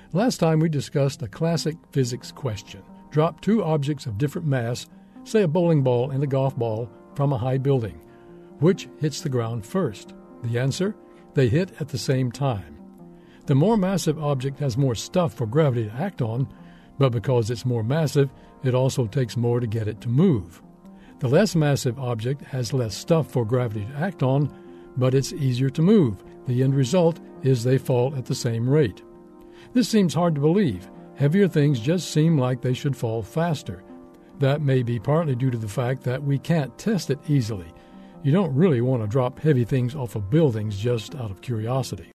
Last time we discussed a classic physics question. Drop two objects of different mass, say a bowling ball and a golf ball, from a high building. Which hits the ground first? The answer? They hit at the same time. The more massive object has more stuff for gravity to act on, but because it's more massive, it also takes more to get it to move. The less massive object has less stuff for gravity to act on, but it's easier to move. The end result is they fall at the same rate. This seems hard to believe. Heavier things just seem like they should fall faster. That may be partly due to the fact that we can't test it easily. You don't really want to drop heavy things off of buildings just out of curiosity.